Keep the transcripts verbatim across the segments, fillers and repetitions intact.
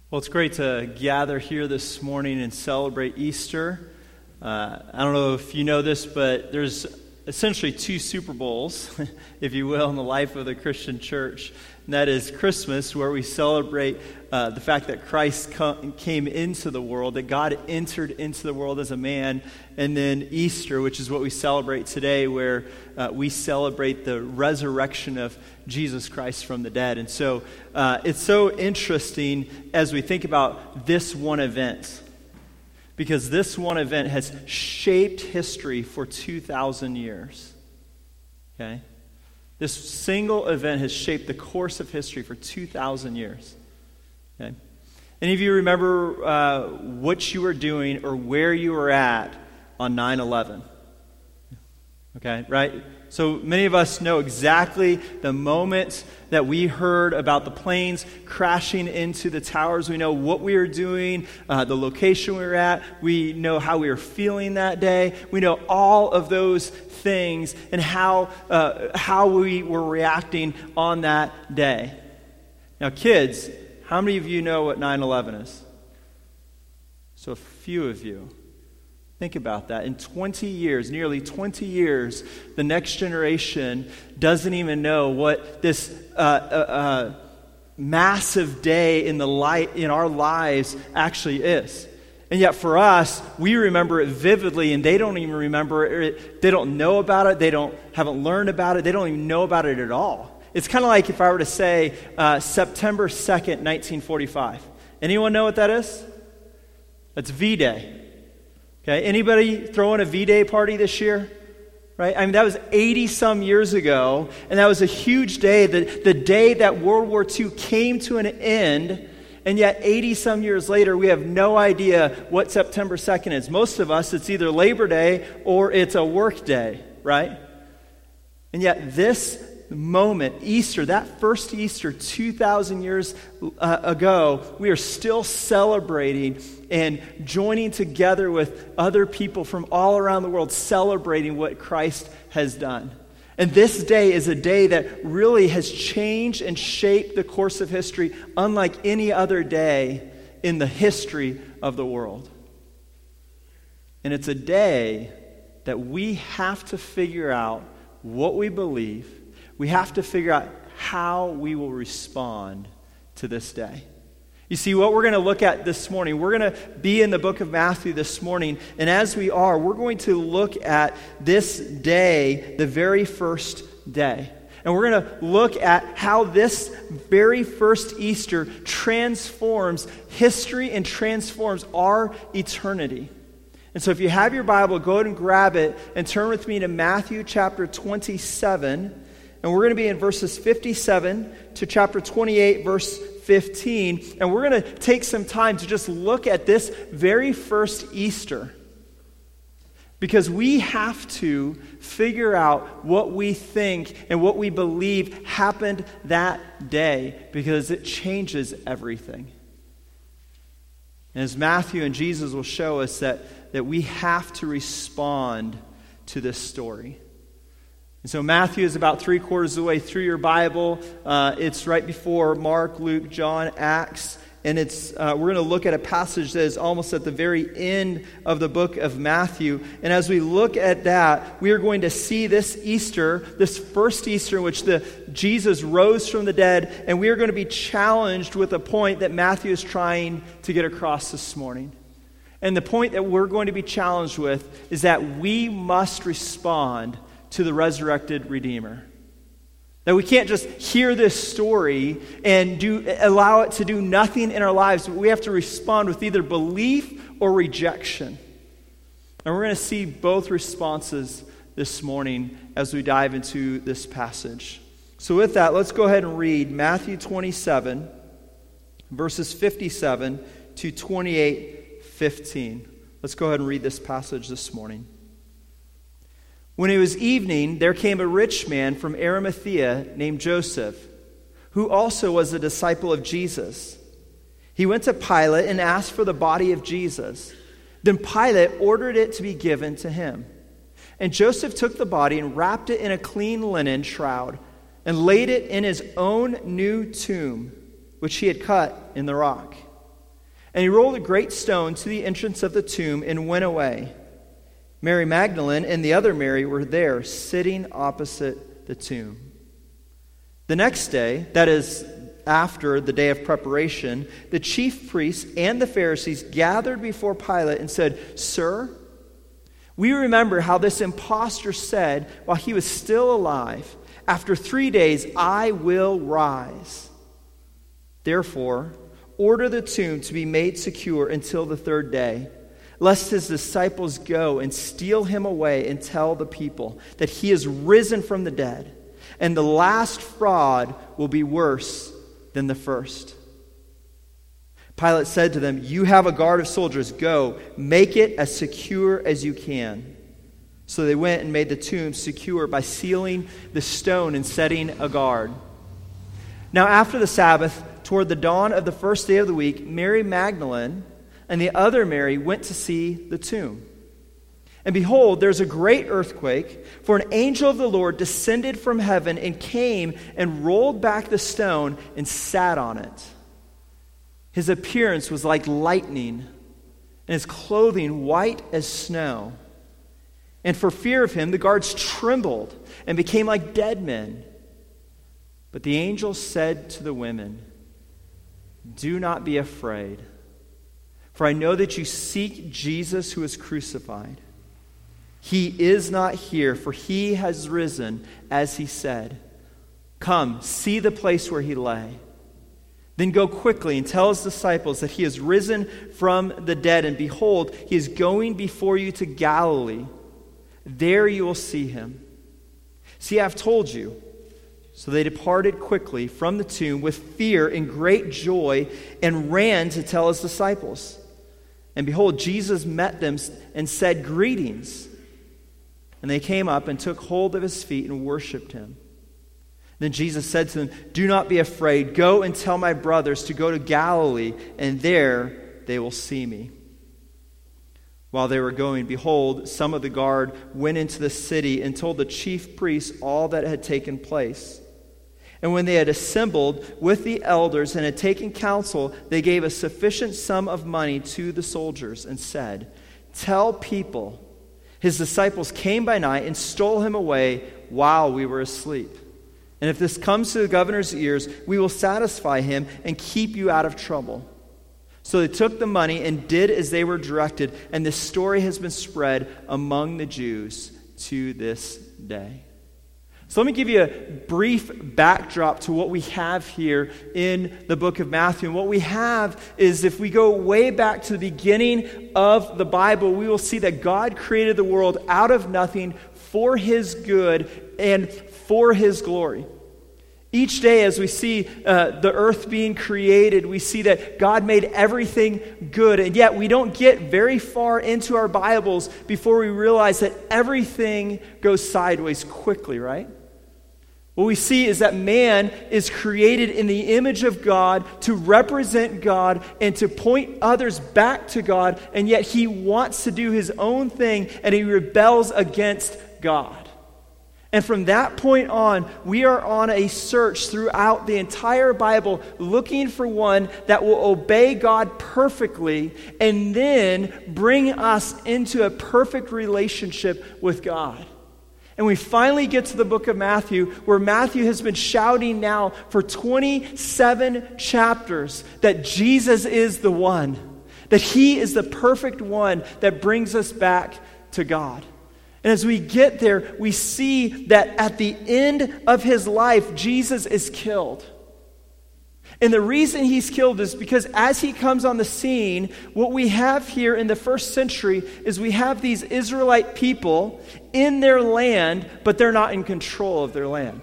Well, it's great to gather here this morning and celebrate Easter. Uh, I don't know if you know this, but there's essentially two Super Bowls, if you will, in the life of the Christian church. And that is Christmas, where we celebrate uh, the fact that Christ co- came into the world, that God entered into the world as a man. And then Easter, which is what we celebrate today, where uh, we celebrate the resurrection of Jesus Christ from the dead. And so uh, it's so interesting as we think about this one event, because this one event has shaped history for two thousand years. Okay? This single event has shaped the course of history for two thousand years. Okay? Any of you remember uh, what you were doing or where you were at on nine eleven? Okay, right? So many of us know exactly the moment that we heard about the planes crashing into the towers. We know what we were doing, uh, the location we were at. We know how we were feeling that day. We know all of those things and how uh, how we were reacting on that day. Now, kids, how many of you know what nine eleven is? So a few of you. Think about that. In twenty years, nearly twenty years, the next generation doesn't even know what this uh, uh, uh, massive day in the light in our lives actually is. And yet for us, we remember it vividly, and they don't even remember it. They don't know about it. They don't haven't learned about it. They don't even know about it at all. It's kind of like if I were to say uh, September second, nineteen forty-five. Anyone know what that is? That's V-Day. Okay, anybody throwing a V-Day party this year? Right? I mean, that was eighty-some years ago, and that was a huge day, the, the day that World War Two came to an end, and yet eighty-some years later, we have no idea what September second is. Most of us, it's either Labor Day or it's a work day, right? And yet this moment, Easter, that first Easter two thousand years uh, ago, we are still celebrating and joining together with other people from all around the world, celebrating what Christ has done. And this day is a day that really has changed and shaped the course of history unlike any other day in the history of the world. And it's a day that we have to figure out what we believe. We have to figure out how we will respond to this day. You see, what we're going to look at this morning, we're going to be in the book of Matthew this morning, and as we are, we're going to look at this day, the very first day. And we're going to look at how this very first Easter transforms history and transforms our eternity. And so if you have your Bible, go ahead and grab it and turn with me to Matthew chapter twenty-seven. And we're going to be in verses fifty-seven to chapter twenty-eight, verse fifteen. And we're going to take some time to just look at this very first Easter. Because we have to figure out what we think and what we believe happened that day. Because it changes everything. And as Matthew and Jesus will show us that, that we have to respond to this story. And so Matthew is about three quarters of the way through your Bible. Uh, it's right before Mark, Luke, John, Acts. And it's uh, we're going to look at a passage that is almost at the very end of the book of Matthew. And as we look at that, we are going to see this Easter, this first Easter in which the Jesus rose from the dead. And we are going to be challenged with a point that Matthew is trying to get across this morning. And the point that we're going to be challenged with is that we must respond to the resurrected Redeemer. That we can't just hear this story and do allow it to do nothing in our lives, but we have to respond with either belief or rejection. And we're going to see both responses this morning as we dive into this passage. So with that, let's go ahead and read Matthew twenty-seven, verses fifty-seven to twenty-eight fifteen. Let's go ahead and read this passage this morning. When it was evening, there came a rich man from Arimathea named Joseph, who also was a disciple of Jesus. He went to Pilate and asked for the body of Jesus. Then Pilate ordered it to be given to him. And Joseph took the body and wrapped it in a clean linen shroud and laid it in his own new tomb, which he had cut in the rock. And he rolled a great stone to the entrance of the tomb and went away. Mary Magdalene and the other Mary were there, sitting opposite the tomb. The next day, that is, after the day of preparation, the chief priests and the Pharisees gathered before Pilate and said, "Sir, we remember how this impostor said while he was still alive, 'After three days I will rise.' Therefore, order the tomb to be made secure until the third day, lest his disciples go and steal him away and tell the people that he is risen from the dead, and the last fraud will be worse than the first." Pilate said to them, "You have a guard of soldiers. Go, make it as secure as you can." So they went and made the tomb secure by sealing the stone and setting a guard. Now after the Sabbath, toward the dawn of the first day of the week, Mary Magdalene and the other Mary went to see the tomb. And behold, there's a great earthquake, for an angel of the Lord descended from heaven and came and rolled back the stone and sat on it. His appearance was like lightning, and his clothing white as snow. And for fear of him, the guards trembled and became like dead men. But the angel said to the women, "Do not be afraid, for I know that you seek Jesus who was crucified. He is not here, for he has risen, as he said. Come, see the place where he lay. Then go quickly and tell his disciples that he is risen from the dead, and behold, he is going before you to Galilee. There you will see him. See, I have told you." So they departed quickly from the tomb with fear and great joy and ran to tell his disciples. And behold, Jesus met them and said, "Greetings." And they came up and took hold of his feet and worshipped him. Then Jesus said to them, "Do not be afraid. Go and tell my brothers to go to Galilee, and there they will see me." While they were going, behold, some of the guard went into the city and told the chief priests all that had taken place. And when they had assembled with the elders and had taken counsel, they gave a sufficient sum of money to the soldiers and said, "Tell people, his disciples came by night and stole him away while we were asleep. And if this comes to the governor's ears, we will satisfy him and keep you out of trouble." So they took the money and did as they were directed, and this story has been spread among the Jews to this day. So let me give you a brief backdrop to what we have here in the book of Matthew. And what we have is, if we go way back to the beginning of the Bible, we will see that God created the world out of nothing for his good and for his glory. Each day as we see uh, the earth being created, we see that God made everything good. And yet we don't get very far into our Bibles before we realize that everything goes sideways quickly, right? What we see is that man is created in the image of God to represent God and to point others back to God, and yet he wants to do his own thing and he rebels against God. And from that point on, we are on a search throughout the entire Bible looking for one that will obey God perfectly and then bring us into a perfect relationship with God. And we finally get to the book of Matthew, where Matthew has been shouting now for twenty-seven chapters that Jesus is the one, that he is the perfect one that brings us back to God. And as we get there, we see that at the end of his life, Jesus is killed. And the reason he's killed is because as he comes on the scene, what we have here in the first century is we have these Israelite people in their land, but they're not in control of their land.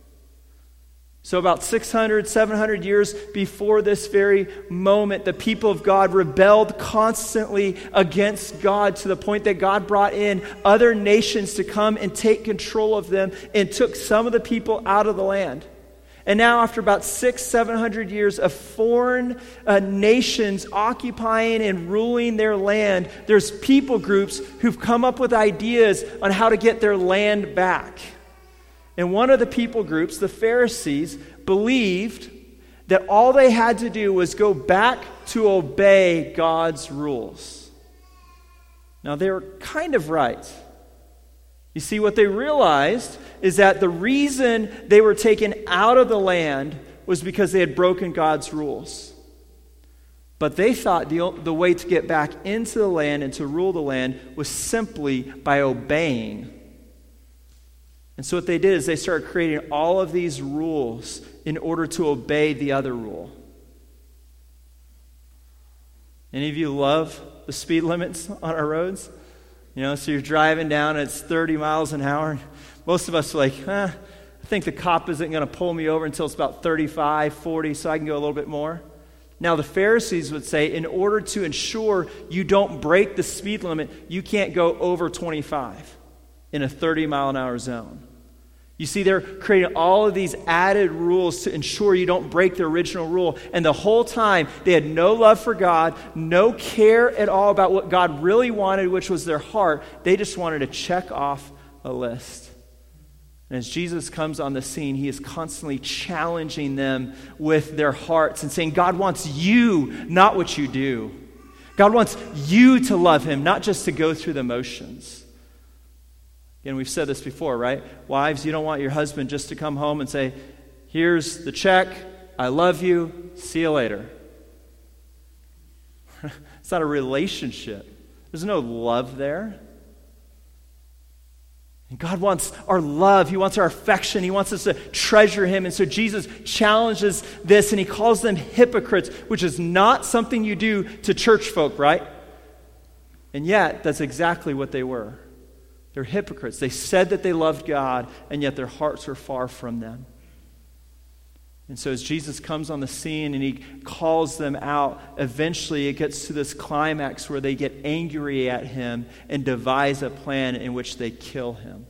So about six hundred, seven hundred years before this very moment, the people of God rebelled constantly against God to the point that God brought in other nations to come and take control of them and took some of the people out of the land. And now after about six, seven hundred years of foreign uh, nations occupying and ruling their land, there's people groups who've come up with ideas on how to get their land back. And one of the people groups, the Pharisees, believed that all they had to do was go back to obey God's rules. Now, they were kind of right. You see, what they realized is that the reason they were taken out of the land was because they had broken God's rules. But they thought the, the way to get back into the land and to rule the land was simply by obeying. And so what they did is they started creating all of these rules in order to obey the other rule. Any of you love the speed limits on our roads? You know, so you're driving down, and it's thirty miles an hour. Most of us are like, huh, I think the cop isn't going to pull me over until it's about thirty-five, forty, so I can go a little bit more. Now, the Pharisees would say, in order to ensure you don't break the speed limit, you can't go over twenty-five in a thirty mile an hour zone. You see, they're creating all of these added rules to ensure you don't break the original rule. And the whole time, they had no love for God, no care at all about what God really wanted, which was their heart. They just wanted to check off a list. And as Jesus comes on the scene, he is constantly challenging them with their hearts and saying, God wants you, not what you do. God wants you to love him, not just to go through the motions. Again, we've said this before, right? Wives, you don't want your husband just to come home and say, here's the check, I love you, see you later. It's not a relationship. There's no love there. And God wants our love. He wants our affection. He wants us to treasure him. And so Jesus challenges this, and he calls them hypocrites, which is not something you do to church folk, right? And yet, that's exactly what they were. They're hypocrites. They said that they loved God, and yet their hearts were far from them. And so as Jesus comes on the scene and he calls them out, eventually it gets to this climax where they get angry at him and devise a plan in which they kill him.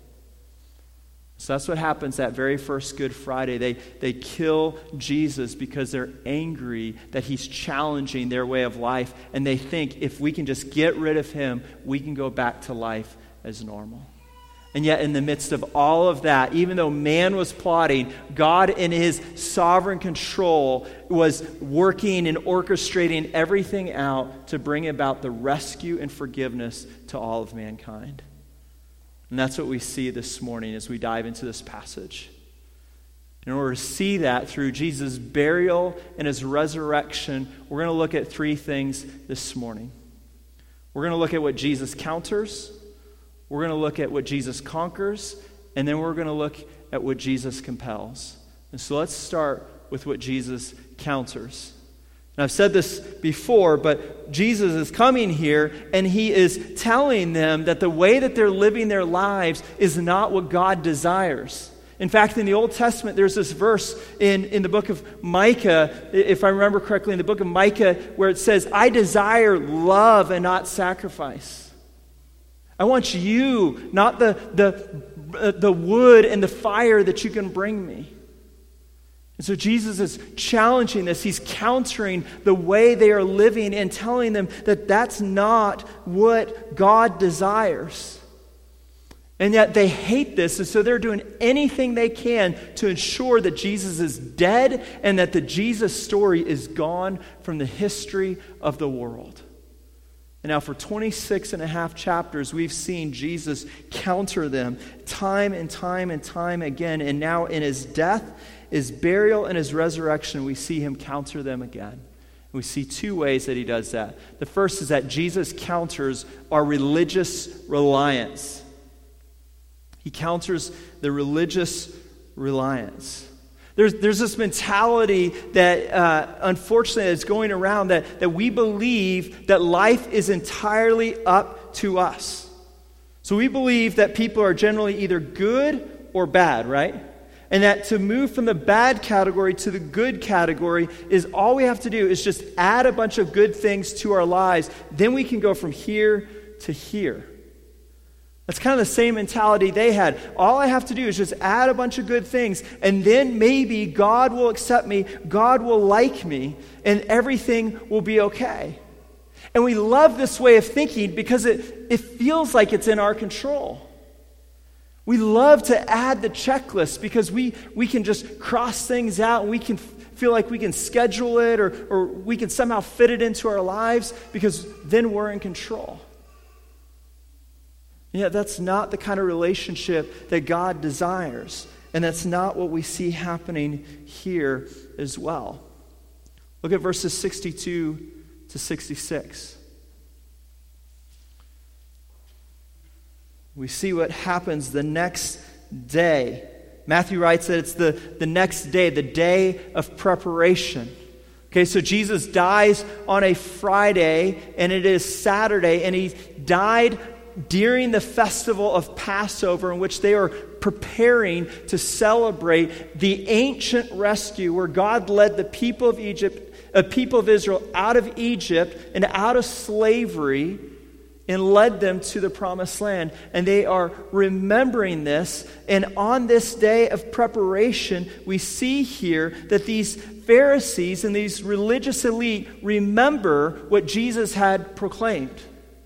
So that's what happens that very first Good Friday. They, they kill Jesus because they're angry that he's challenging their way of life, and they think if we can just get rid of him, we can go back to life as normal. And yet in the midst of all of that, even though man was plotting, God in his sovereign control was working and orchestrating everything out to bring about the rescue and forgiveness to all of mankind. And that's what we see this morning as we dive into this passage. In order to see that through Jesus' burial and his resurrection, we're going to look at three things this morning. We're going to look at what Jesus counters. We're going to look at what Jesus conquers, and then we're going to look at what Jesus compels. And so let's start with what Jesus counters. And I've said this before, but Jesus is coming here, and he is telling them that the way that they're living their lives is not what God desires. In fact, in the Old Testament, there's this verse in, in the book of Micah, if I remember correctly, in the book of Micah, where it says, I desire love and not sacrifice. I want you, not the, the, the wood and the fire that you can bring me. And so Jesus is challenging this. He's countering the way they are living and telling them that that's not what God desires. And yet they hate this, and so they're doing anything they can to ensure that Jesus is dead and that the Jesus story is gone from the history of the world. And now for twenty-six and a half chapters, we've seen Jesus counter them time and time and time again. And now in his death, his burial, and his resurrection, we see him counter them again. We see two ways that he does that. The first is that Jesus counters our religious reliance. He counters the religious reliance. There's, there's this mentality that, uh, unfortunately, is going around that, that we believe that life is entirely up to us. So we believe that people are generally either good or bad, right? And that to move from the bad category to the good category is all we have to do is just add a bunch of good things to our lives. Then we can go from here to here. That's kind of the same mentality they had. All I have to do is just add a bunch of good things, and then maybe God will accept me, God will like me, and everything will be okay. And we love this way of thinking because it, it feels like it's in our control. We love to add the checklist because we, we can just cross things out and we can f- feel like we can schedule it or, or we can somehow fit it into our lives because then we're in control. And yet that's not the kind of relationship that God desires. And that's not what we see happening here as well. Look at verses sixty-two to sixty-six. We see what happens the next day. Matthew writes that it's the, the next day, the day of preparation. Okay, so Jesus dies on a Friday, and it is Saturday, and he died during the festival of Passover, in which they are preparing to celebrate the ancient rescue where God led the people of Egypt, a people of Israel out of Egypt and out of slavery and led them to the promised land. And they are remembering this. And on this day of preparation, we see here that these Pharisees and these religious elite remember what Jesus had proclaimed.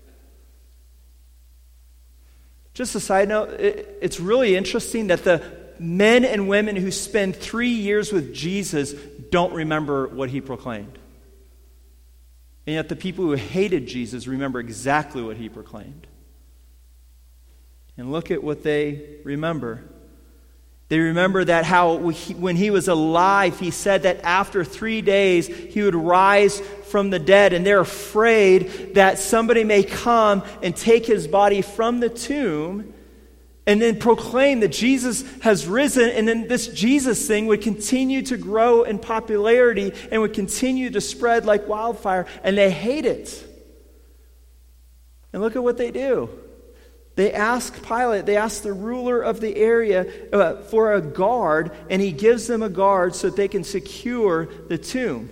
Just a side note, it, it's really interesting that the men and women who spend three years with Jesus don't remember what he proclaimed. And yet the people who hated Jesus remember exactly what he proclaimed. And look at what they remember. They remember that how when he was alive, he said that after three days he would rise from the dead. And they're afraid that somebody may come and take his body from the tomb and then proclaim that Jesus has risen, and then this Jesus thing would continue to grow in popularity and would continue to spread like wildfire, and they hate it. And look at what they do. They ask Pilate, they ask the ruler of the area uh, for a guard, and he gives them a guard so that they can secure the tomb.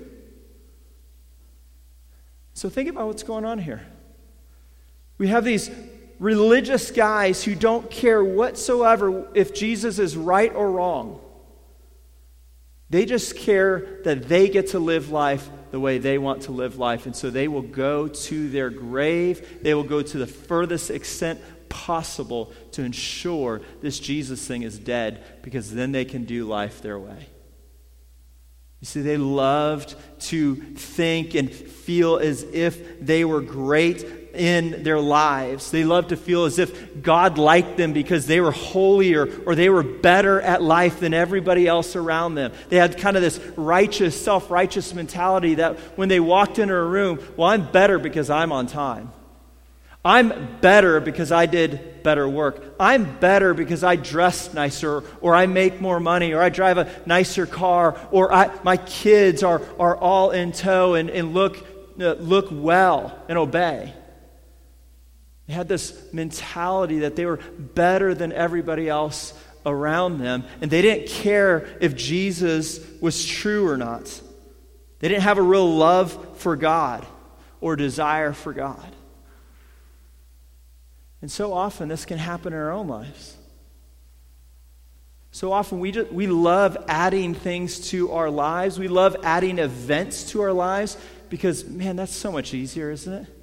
So think about what's going on here. We have these religious guys who don't care whatsoever if Jesus is right or wrong. They just care that they get to live life the way they want to live life. And so they will go to their grave. They will go to the furthest extent possible to ensure this Jesus thing is dead, because then they can do life their way. You see, they loved to think and feel as if they were great in their lives. They loved to feel as if God liked them because they were holier or they were better at life than everybody else around them. They had kind of this righteous, self-righteous mentality that when they walked into a room, well, I'm better because I'm on time. I'm better because I did better work. I'm better because I dress nicer, or I make more money, or I drive a nicer car, or I, my kids are, are all in tow and, and look, uh, look well and obey. They had this mentality that they were better than everybody else around them, and they didn't care if Jesus was true or not. They didn't have a real love for God or desire for God. And so often this can happen in our own lives. So often we just, we love adding things to our lives. We love adding events to our lives because, man, that's so much easier, isn't it?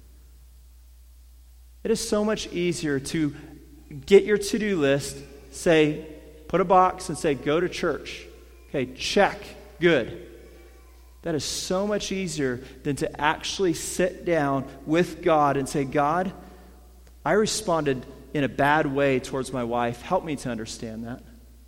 It is so much easier to get your to-do list, say, put a box and say, go to church. Okay, check, good. That is so much easier than to actually sit down with God and say, God, I responded in a bad way towards my wife. Help me to understand that.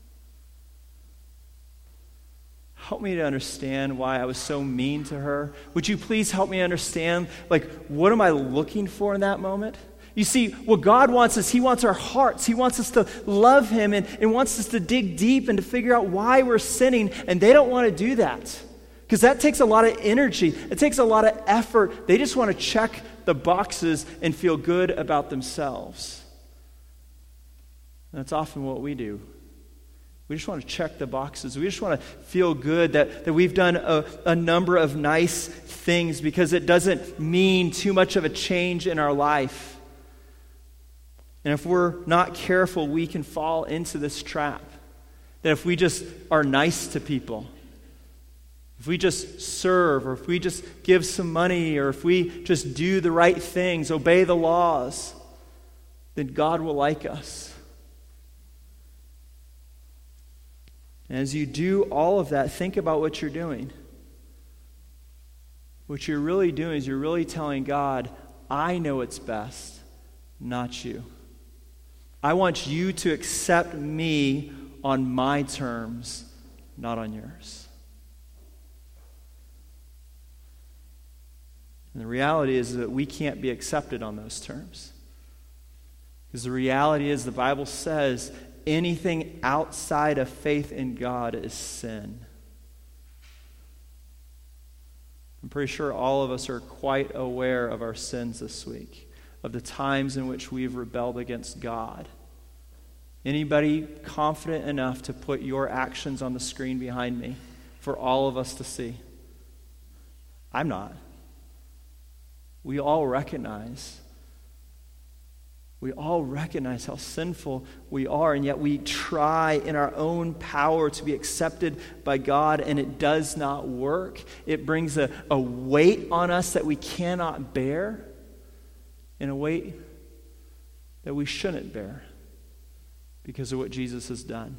Help me to understand why I was so mean to her. Would you please help me understand, like, what am I looking for in that moment? You see, what God wants is He wants our hearts. He wants us to love Him and, and wants us to dig deep and to figure out why we're sinning. And they don't want to do that because that takes a lot of energy. It takes a lot of effort. They just want to check the boxes and feel good about themselves. And that's often what we do. We just want to check the boxes. We just want to feel good that, that we've done a, a number of nice things because it doesn't mean too much of a change in our life. And if we're not careful, we can fall into this trap. That if we just are nice to people, if we just serve, or if we just give some money, or if we just do the right things, obey the laws, then God will like us. And as you do all of that, think about what you're doing. What you're really doing is you're really telling God, I know what's best, not you. I want you to accept me on my terms, not on yours. And the reality is that we can't be accepted on those terms. Because the reality is the Bible says anything outside of faith in God is sin. I'm pretty sure all of us are quite aware of our sins this week, of the times in which we've rebelled against God. Anybody confident enough to put your actions on the screen behind me for all of us to see? I'm not. We all recognize. We all recognize how sinful we are, and yet we try in our own power to be accepted by God, and it does not work. It brings a, a weight on us that we cannot bear, and a weight that we shouldn't bear because of what Jesus has done.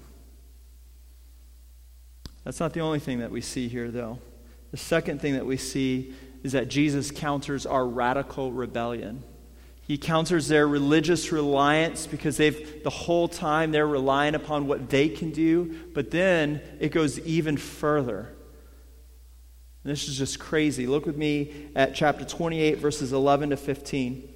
That's not the only thing that we see here, though. The second thing that we see is that Jesus counters our radical rebellion. He counters their religious reliance because they've the whole time they're relying upon what they can do, but then it goes even further. And this is just crazy. Look with me at chapter twenty-eight, verses eleven to fifteen.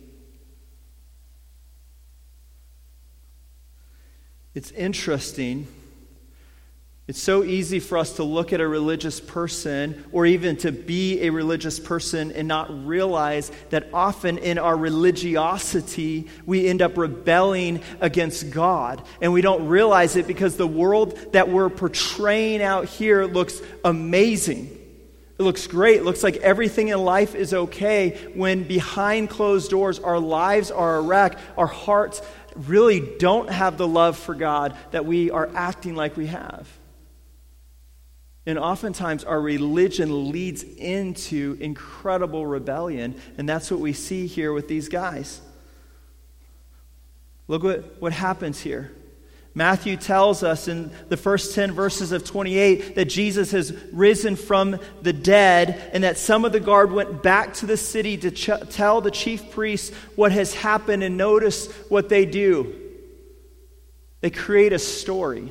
It's interesting. It's so easy for us to look at a religious person or even to be a religious person and not realize that often in our religiosity, we end up rebelling against God. And we don't realize it because the world that we're portraying out here looks amazing. It looks great. It looks like everything in life is okay when behind closed doors, our lives are a wreck. Our hearts really don't have the love for God that we are acting like we have. And oftentimes our religion leads into incredible rebellion, and that's what we see here with these guys. Look what, what happens here. Matthew tells us in the first ten verses of twenty-eight that Jesus has risen from the dead, and that some of the guard went back to the city to ch- tell the chief priests what has happened, and notice what they do. They create a story.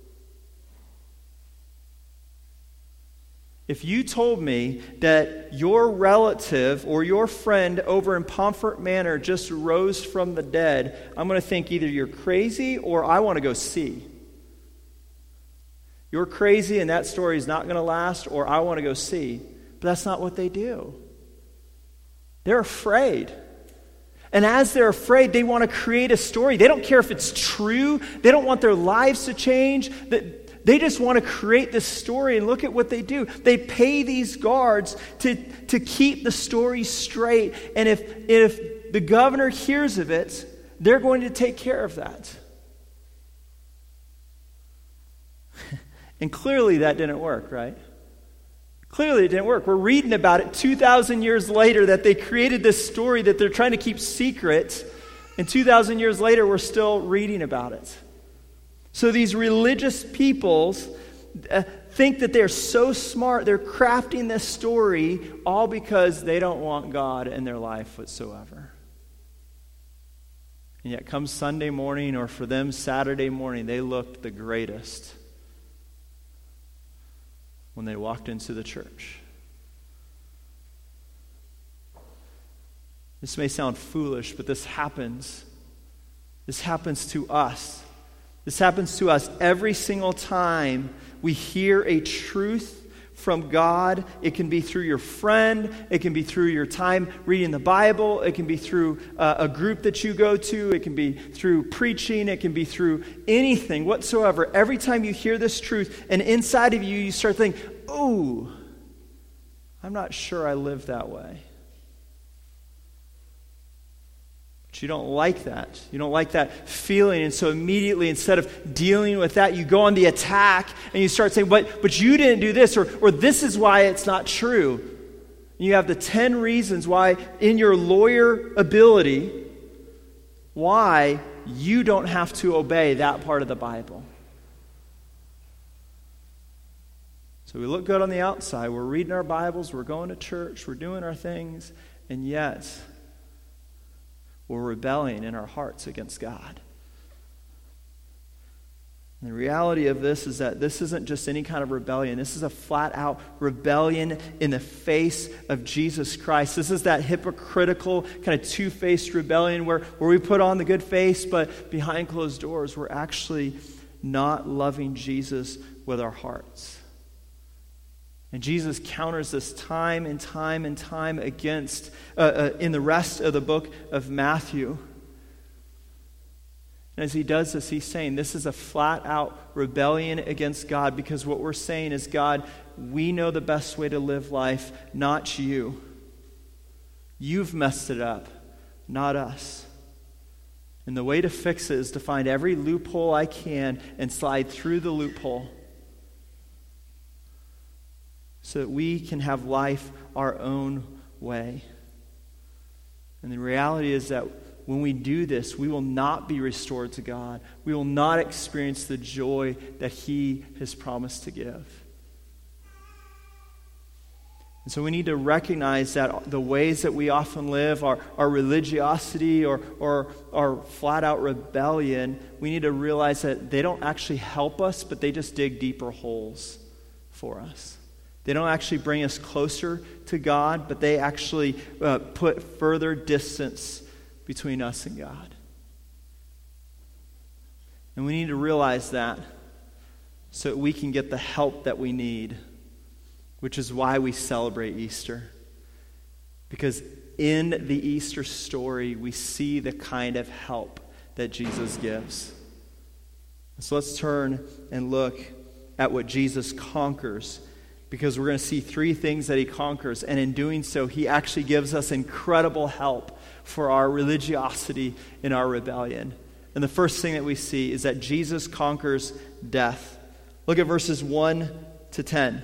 If you told me that your relative or your friend over in Pomfret Manor just rose from the dead, I'm going to think either you're crazy or I want to go see. You're crazy and that story is not going to last, or I want to go see. But that's not what they do. They're afraid. And as they're afraid, they want to create a story. They don't care if it's true. They don't want their lives to change. They just want to create this story, and look at what they do. They pay these guards to, to keep the story straight. And if, if the governor hears of it, they're going to take care of that. And clearly that didn't work, right? Clearly it didn't work. We're reading about it two thousand years later that they created this story that they're trying to keep secret. And two thousand years later, we're still reading about it. So these religious peoples uh, think that they're so smart, they're crafting this story all because they don't want God in their life whatsoever. And yet come Sunday morning, or for them Saturday morning, they looked the greatest when they walked into the church. This may sound foolish, but this happens. This happens to us. This happens to us every single time we hear a truth from God. It can be through your friend. It can be through your time reading the Bible. It can be through uh, a group that you go to. It can be through preaching. It can be through anything whatsoever. Every time you hear this truth, and inside of you, you start thinking, oh, I'm not sure I live that way. But you don't like that. You don't like that feeling. And so immediately, instead of dealing with that, you go on the attack and you start saying, but, but you didn't do this, or, or this is why it's not true. And you have the ten reasons why, in your lawyer ability, why you don't have to obey that part of the Bible. So we look good on the outside. We're reading our Bibles. We're going to church. We're doing our things. And yet, we're rebelling in our hearts against God. And the reality of this is that this isn't just any kind of rebellion. This is a flat-out rebellion in the face of Jesus Christ. This is that hypocritical, kind of two-faced rebellion where, where we put on the good face, but behind closed doors, we're actually not loving Jesus with our hearts. And Jesus counters this time and time and time against, uh, uh, in the rest of the book of Matthew. And as he does this, he's saying this is a flat-out rebellion against God, because what we're saying is, God, we know the best way to live life, not you. You've messed it up, not us. And the way to fix it is to find every loophole I can and slide through the loophole so that we can have life our own way. And the reality is that when we do this, we will not be restored to God. We will not experience the joy that He has promised to give. And so we need to recognize that the ways that we often live, our, our religiosity or, or our flat-out rebellion, we need to realize that they don't actually help us, but they just dig deeper holes for us. They don't actually bring us closer to God, but they actually uh, put further distance between us and God. And we need to realize that so that we can get the help that we need, which is why we celebrate Easter. Because in the Easter story, we see the kind of help that Jesus gives. So let's turn and look at what Jesus conquers, because we're going to see three things that He conquers, and in doing so, He actually gives us incredible help for our religiosity and our rebellion. And the first thing that we see is that Jesus conquers death. Look at verses one to ten.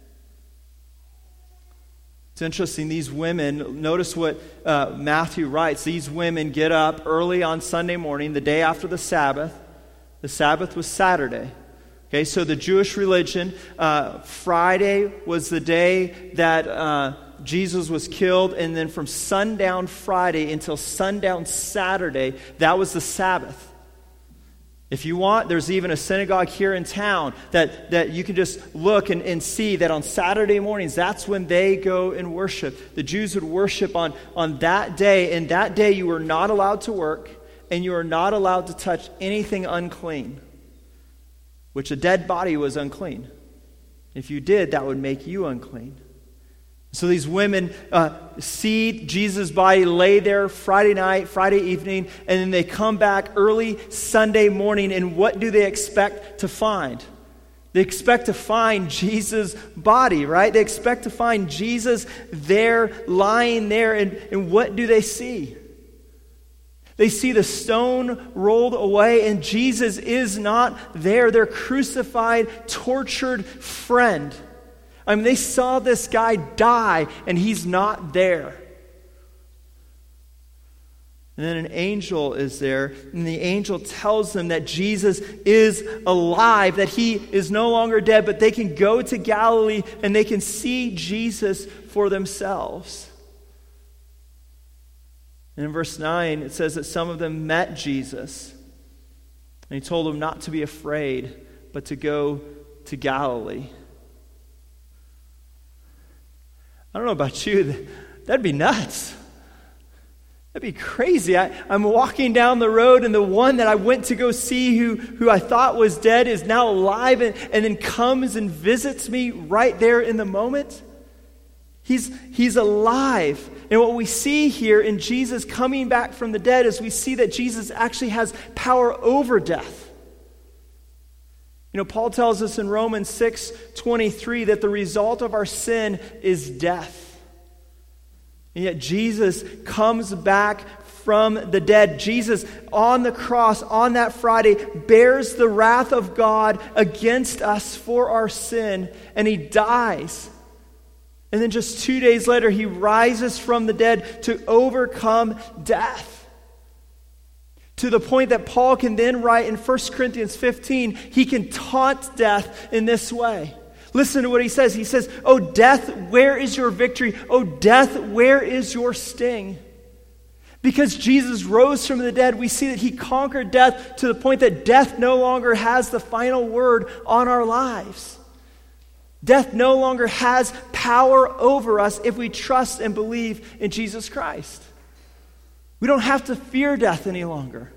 It's interesting, these women, notice what uh, Matthew writes. These women get up early on Sunday morning, the day after the Sabbath. The Sabbath was Saturday. Okay, so the Jewish religion, uh, Friday was the day that uh, Jesus was killed, and then from sundown Friday until sundown Saturday, that was the Sabbath. If you want, there's even a synagogue here in town that, that you can just look and, and see that on Saturday mornings, that's when they go and worship. The Jews would worship on, on that day, and that day you were not allowed to work, and you were not allowed to touch anything unclean, which a dead body was unclean. If you did, that would make you unclean. So these women uh, see Jesus' body lay there Friday night, Friday evening, and then they come back early Sunday morning, and what do they expect to find? They expect to find Jesus' body, right? They expect to find Jesus there, lying there, and, and what do they see? They see the stone rolled away, and Jesus is not there, their crucified, tortured friend. I mean, they saw this guy die, and he's not there. And then an angel is there, and the angel tells them that Jesus is alive, that He is no longer dead, but they can go to Galilee, and they can see Jesus for themselves. And in verse nine, it says that some of them met Jesus. And He told them not to be afraid, but to go to Galilee. I don't know about you, that'd be nuts. That'd be crazy. I, I'm walking down the road, and the one that I went to go see who, who I thought was dead is now alive, and, and then comes and visits me right there in the moment. He's, he's alive. And what we see here in Jesus coming back from the dead is we see that Jesus actually has power over death. You know, Paul tells us in Romans six twenty-three that the result of our sin is death. And yet Jesus comes back from the dead. Jesus on the cross on that Friday bears the wrath of God against us for our sin, and He dies. And then just two days later, He rises from the dead to overcome death. To the point that Paul can then write in First Corinthians fifteen, he can taunt death in this way. Listen to what he says. He says, "Oh, death, where is your victory? Oh, death, where is your sting?" Because Jesus rose from the dead, we see that he conquered death to the point that death no longer has the final word on our lives. Death no longer has power over us if we trust and believe in Jesus Christ. We don't have to fear death any longer.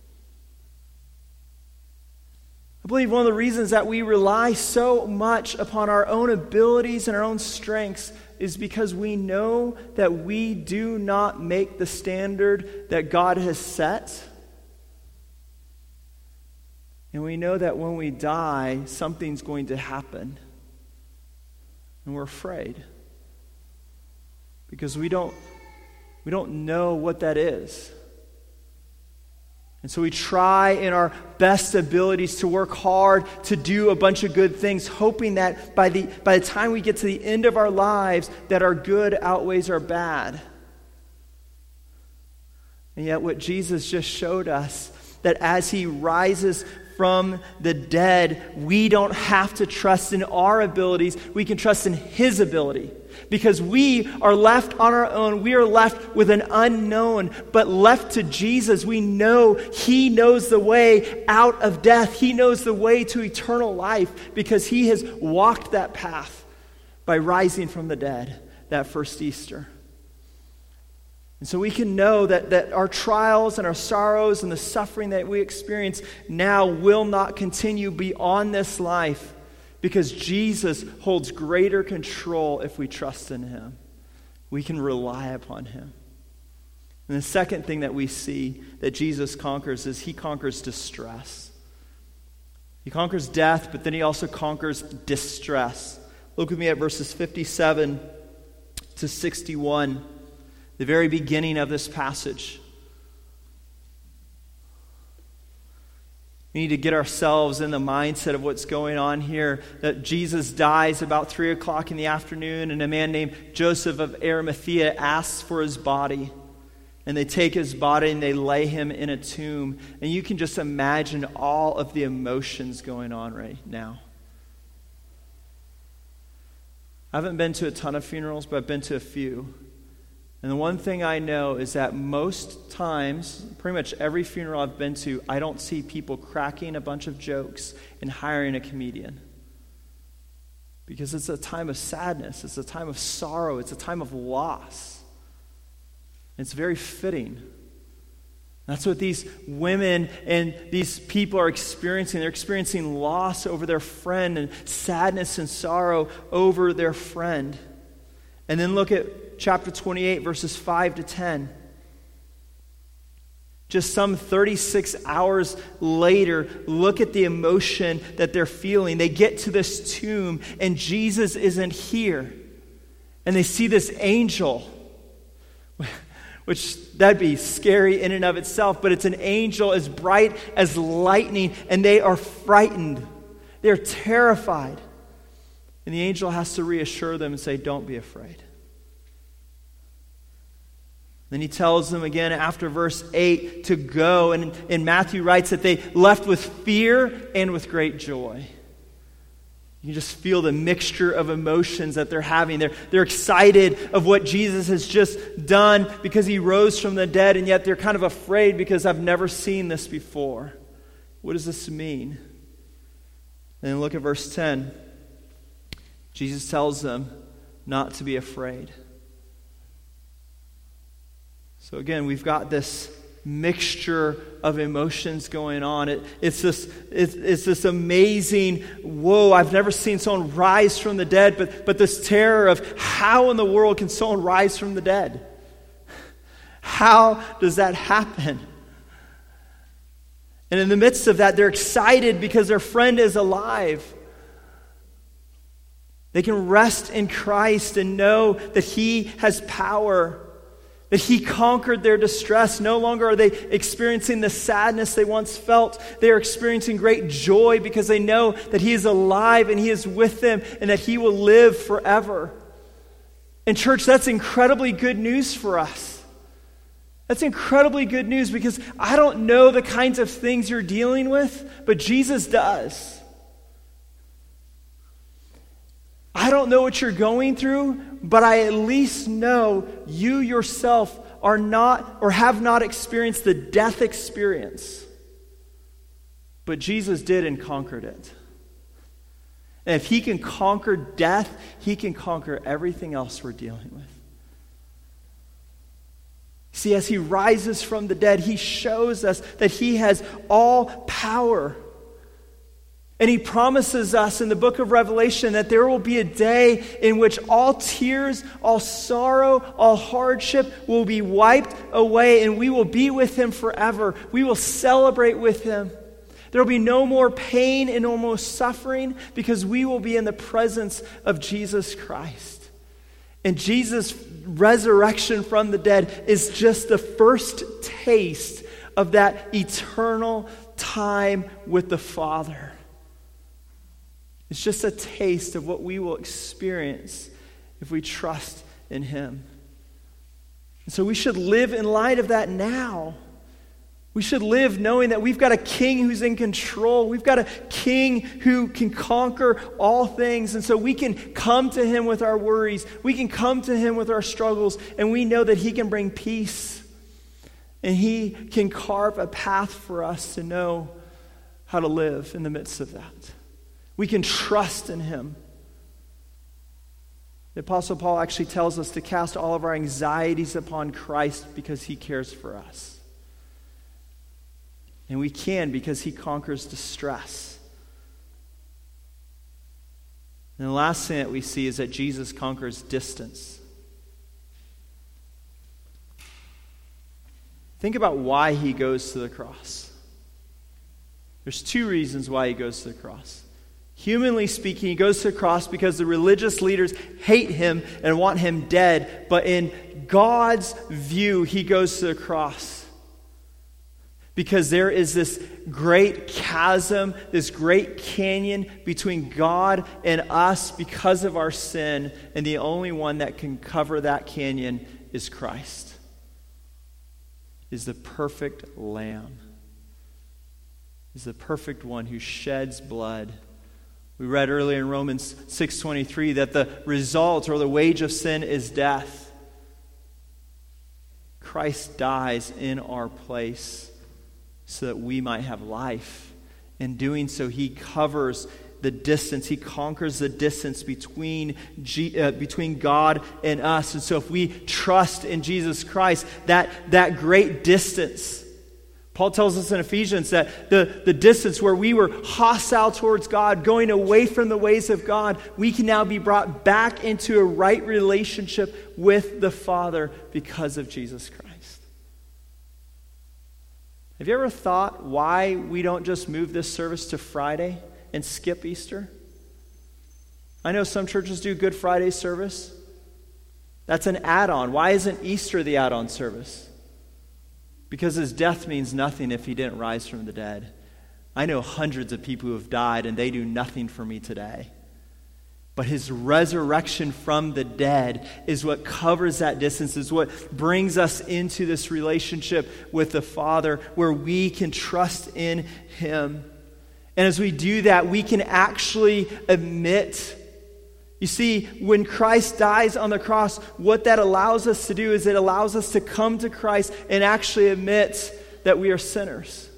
I believe one of the reasons that we rely so much upon our own abilities and our own strengths is because we know that we do not make the standard that God has set. And we know that when we die, something's going to happen. And we're afraid. Because we don't, we don't know what that is. And so we try in our best abilities to work hard to do a bunch of good things, hoping that by the, by the time we get to the end of our lives, that our good outweighs our bad. And yet what Jesus just showed us, that as he rises from the dead, we don't have to trust in our abilities. We can trust in his ability. Because we are left on our own. We are left with an unknown. But left to Jesus, we know he knows the way out of death. He knows the way to eternal life because he has walked that path by rising from the dead that first Easter. And so we can know that, that our trials and our sorrows and the suffering that we experience now will not continue beyond this life. Because Jesus holds greater control if we trust in him. We can rely upon him. And the second thing that we see that Jesus conquers is he conquers distress. He conquers death, but then he also conquers distress. Look with me at verses fifty-seven to sixty-one, the very beginning of this passage. We need to get ourselves in the mindset of what's going on here. That Jesus dies about three o'clock in the afternoon, and a man named Joseph of Arimathea asks for his body. And they take his body and they lay him in a tomb. And you can just imagine all of the emotions going on right now. I haven't been to a ton of funerals, but I've been to a few. And the one thing I know is that most times, pretty much every funeral I've been to, I don't see people cracking a bunch of jokes and hiring a comedian. Because it's a time of sadness, it's a time of sorrow, it's a time of loss. It's very fitting. That's what these women and these people are experiencing. They're experiencing loss over their friend and sadness and sorrow over their friend. And then look at chapter twenty-eight, verses five to ten. Just some thirty-six hours later, look at the emotion that they're feeling. They get to this tomb, and Jesus isn't here. And they see this angel, which that'd be scary in and of itself, but it's an angel as bright as lightning, and they are frightened. They're terrified. And the angel has to reassure them and say, "Don't be afraid." Then he tells them again after verse eight to go. And, and Matthew writes that they left with fear and with great joy. You just feel the mixture of emotions that they're having. They're, they're excited of what Jesus has just done because he rose from the dead, and yet they're kind of afraid because I've never seen this before. What does this mean? And then look at verse ten. Jesus tells them not to be afraid. So again, we've got this mixture of emotions going on. It, it's this it's, it's this amazing, whoa, I've never seen someone rise from the dead, but, but this terror of how in the world can someone rise from the dead? How does that happen? And in the midst of that, they're excited because their friend is alive. They can rest in Christ and know that he has power, that he conquered their distress. No longer are they experiencing the sadness they once felt. They are experiencing great joy because they know that he is alive and he is with them and that he will live forever. And church, that's incredibly good news for us. That's incredibly good news because I don't know the kinds of things you're dealing with, but Jesus does. I don't know what you're going through, but I at least know you yourself are not or have not experienced the death experience. But Jesus did and conquered it. And if he can conquer death, he can conquer everything else we're dealing with. See, as he rises from the dead, he shows us that he has all power. And he promises us in the book of Revelation that there will be a day in which all tears, all sorrow, all hardship will be wiped away, and we will be with him forever. We will celebrate with him. There will be no more pain and no more suffering because we will be in the presence of Jesus Christ. And Jesus' resurrection from the dead is just the first taste of that eternal time with the Father. It's just a taste of what we will experience if we trust in him. And so we should live in light of that now. We should live knowing that we've got a king who's in control. We've got a king who can conquer all things. And so we can come to him with our worries. We can come to him with our struggles. And we know that he can bring peace. And he can carve a path for us to know how to live in the midst of that. We can trust in him. The Apostle Paul actually tells us to cast all of our anxieties upon Christ because he cares for us. And we can because he conquers distress. And the last thing that we see is that Jesus conquers distance. Think about why he goes to the cross. There's two reasons why he goes to the cross. Humanly speaking, he goes to the cross because the religious leaders hate him and want him dead. But in God's view, he goes to the cross because there is this great chasm, this great canyon between God and us because of our sin. And the only one that can cover that canyon is Christ, is the perfect Lamb, is the perfect one who sheds blood. We read earlier in Romans six twenty-three that the result or the wage of sin is death. Christ dies in our place so that we might have life. In doing so, he covers the distance. He conquers the distance between, G, uh, between God and us. And so if we trust in Jesus Christ, that, that great distance, Paul tells us in Ephesians that the, the distance where we were hostile towards God, going away from the ways of God, we can now be brought back into a right relationship with the Father because of Jesus Christ. Have you ever thought why we don't just move this service to Friday and skip Easter? I know some churches do Good Friday service. That's an add-on. Why isn't Easter the add-on service? Because his death means nothing if he didn't rise from the dead. I know hundreds of people who have died and they do nothing for me today. But his resurrection from the dead is what covers that distance, is what brings us into this relationship with the Father where we can trust in him. And as we do that, we can actually admit. You see, when Christ dies on the cross, what that allows us to do is it allows us to come to Christ and actually admit that we are sinners.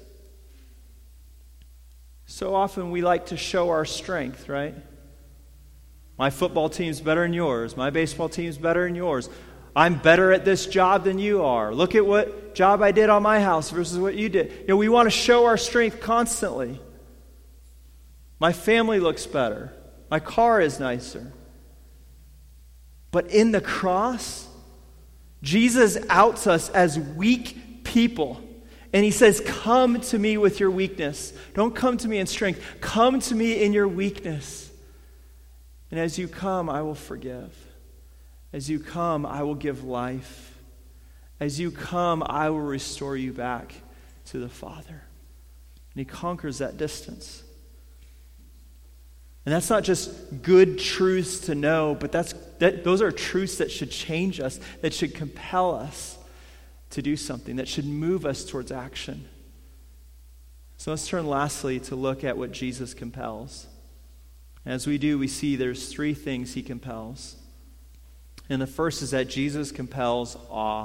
So often we like to show our strength, right? My football team's better than yours. My baseball team's better than yours. I'm better at this job than you are. Look at what job I did on my house versus what you did. You know, we want to show our strength constantly. My family looks better. My car is nicer. But in the cross, Jesus outs us as weak people. And he says, come to me with your weakness. Don't come to me in strength. Come to me in your weakness. And as you come, I will forgive. As you come, I will give life. As you come, I will restore you back to the Father. And he conquers that distance. And that's not just good truths to know, but that's that, those are truths that should change us, that should compel us to do something, that should move us towards action. So let's turn lastly to look at what Jesus compels. As we do, we see there's three things he compels. And the first is that Jesus compels awe.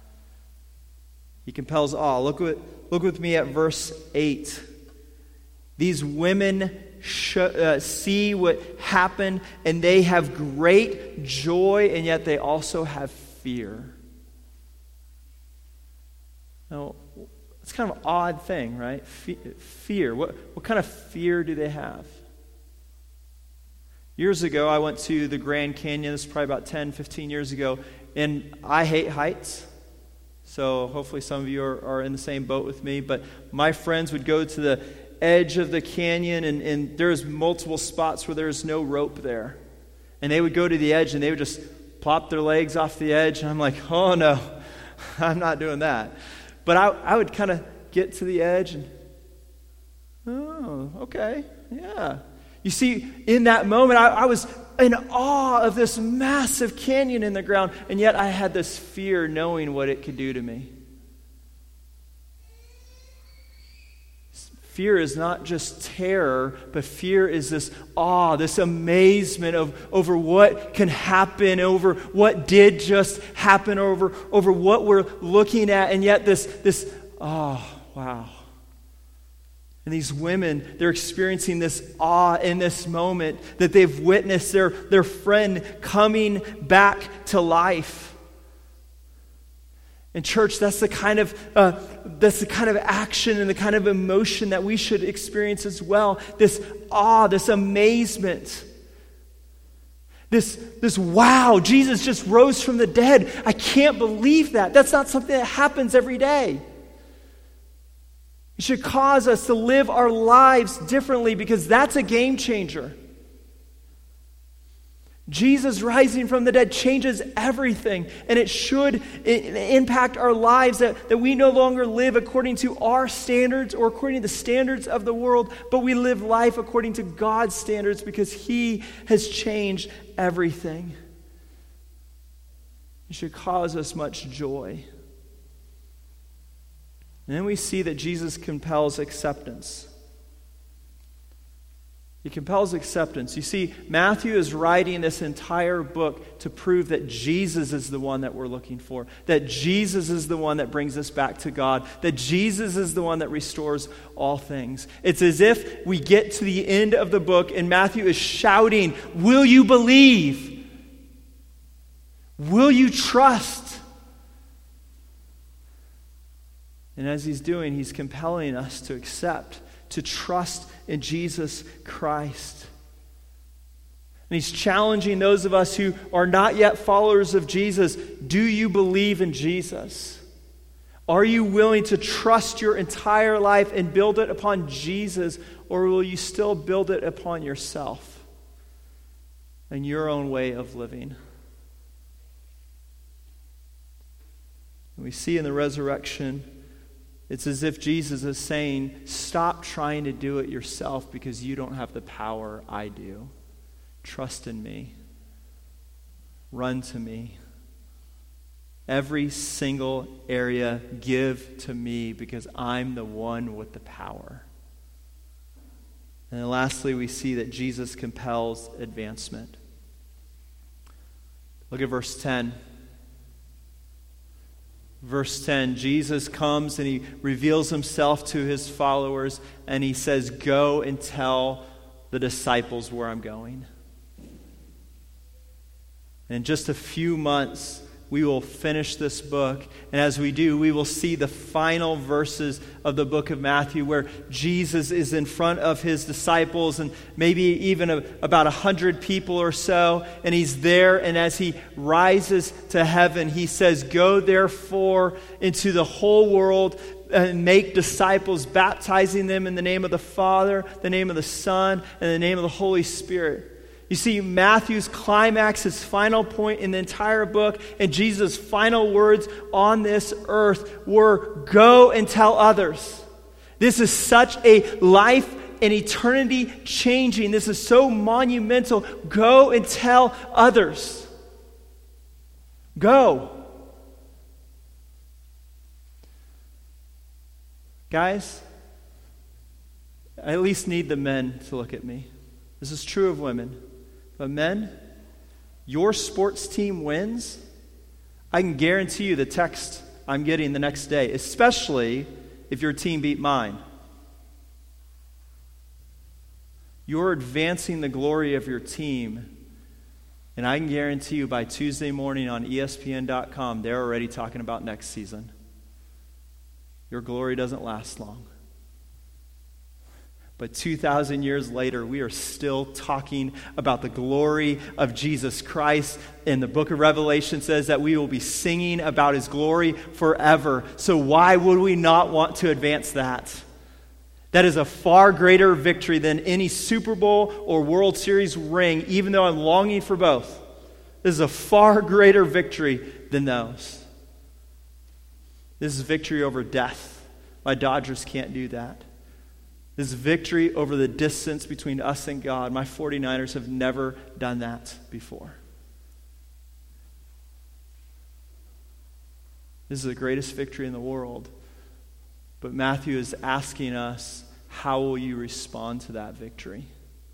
He compels awe. Look with, look with me at verse eight. These women sh- uh, see what happened, and they have great joy, and yet they also have fear. Now, it's kind of an odd thing, right? Fe- fear. What, what kind of fear do they have? Years ago, I went to the Grand Canyon. This is probably about ten, fifteen years ago. And I hate heights. So hopefully some of you are, are in the same boat with me. But my friends would go to the edge of the canyon, and, and there's multiple spots where there's no rope there. And they would go to the edge, and they would just plop their legs off the edge. And I'm like, oh, no, I'm not doing that. But I, I would kind of get to the edge and, oh, okay, yeah. You see, in that moment, I, I was in awe of this massive canyon in the ground, and yet I had this fear knowing what it could do to me. Fear is not just terror, but fear is this awe, this amazement of over what can happen, over what did just happen, over, over what we're looking at, and yet this, this, oh, wow. And these women, they're experiencing this awe in this moment that they've witnessed their, their friend coming back to life. And church, that's the kind of uh, that's the kind of action and the kind of emotion that we should experience as well. This awe, this amazement. This, this wow, Jesus just rose from the dead. I can't believe that. That's not something that happens every day. It should cause us to live our lives differently because that's a game changer. Jesus rising from the dead changes everything, and it should impact our lives that, that we no longer live according to our standards or according to the standards of the world, but we live life according to God's standards because He has changed everything. It should cause us much joy. And then we see that Jesus compels acceptance. He compels acceptance. You see, Matthew is writing this entire book to prove that Jesus is the one that we're looking for, that Jesus is the one that brings us back to God, that Jesus is the one that restores all things. It's as if we get to the end of the book and Matthew is shouting, "Will you believe? Will you trust?" And as he's doing, he's compelling us to accept, to trust in Jesus Christ. And he's challenging those of us who are not yet followers of Jesus. Do you believe in Jesus? Are you willing to trust your entire life and build it upon Jesus, or will you still build it upon yourself and your own way of living? And we see in the resurrection, it's as if Jesus is saying, stop trying to do it yourself because you don't have the power I do. Trust in me. Run to me. Every single area, give to me because I'm the one with the power. And then lastly, we see that Jesus compels advancement. Look at verse ten. Verse ten, Jesus comes and he reveals himself to his followers and he says, go and tell the disciples where I'm going. In just a few months, we will finish this book. And as we do, we will see the final verses of the book of Matthew where Jesus is in front of his disciples and maybe even a, about a hundred people or so. And he's there, and as he rises to heaven, he says, go therefore into the whole world and make disciples, baptizing them in the name of the Father, the name of the Son, and the name of the Holy Spirit. You see, Matthew's climax, his final point in the entire book, and Jesus' final words on this earth were, go and tell others. This is such a life and eternity changing. This is so monumental. Go and tell others. Go. Guys, I at least need the men to look at me. This is true of women. But men, your sports team wins, I can guarantee you the text I'm getting the next day, especially if your team beat mine. You're advancing the glory of your team, and I can guarantee you by Tuesday morning on E S P N dot com, they're already talking about next season. Your glory doesn't last long. But two thousand years later, we are still talking about the glory of Jesus Christ. And the book of Revelation says that we will be singing about his glory forever. So why would we not want to advance that? That is a far greater victory than any Super Bowl or World Series ring, even though I'm longing for both. This is a far greater victory than those. This is victory over death. My Dodgers can't do that. This is victory over the distance between us and God. My 49ers have never done that before. This is the greatest victory in the world. But Matthew is asking us, how will you respond to that victory?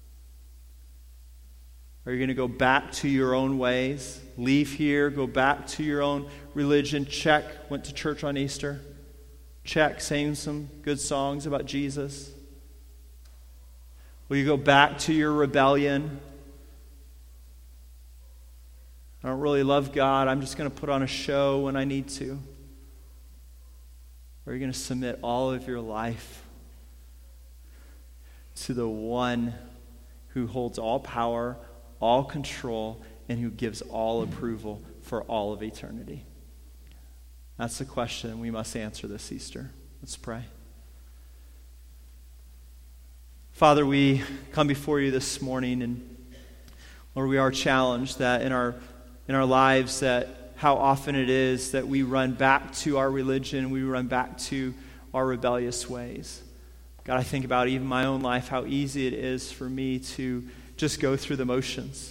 Are you going to go back to your own ways? Leave here, go back to your own religion? Check, went to church on Easter. Check, sang some good songs about Jesus. Will you go back to your rebellion? I don't really love God. I'm just going to put on a show when I need to. Or are you going to submit all of your life to the one who holds all power, all control, and who gives all approval for all of eternity? That's the question we must answer this Easter. Let's pray. Father, we come before you this morning, and Lord, we are challenged that in our in our lives that how often it is that we run back to our religion, we run back to our rebellious ways. God, I think about even my own life, how easy it is for me to just go through the motions.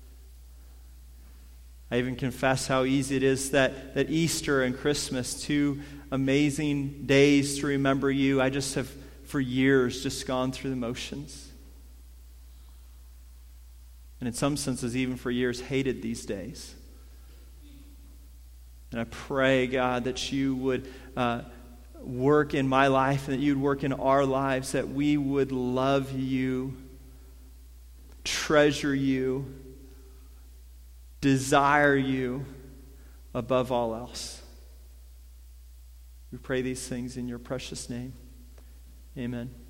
I even confess how easy it is that, that Easter and Christmas, two amazing days to remember you, I just have for years just gone through the motions. And in some senses, even for years, hated these days. And I pray, God, that you would uh, work in my life and that you'd work in our lives, that we would love you, treasure you, desire you above all else. We pray these things in your precious name. Amen.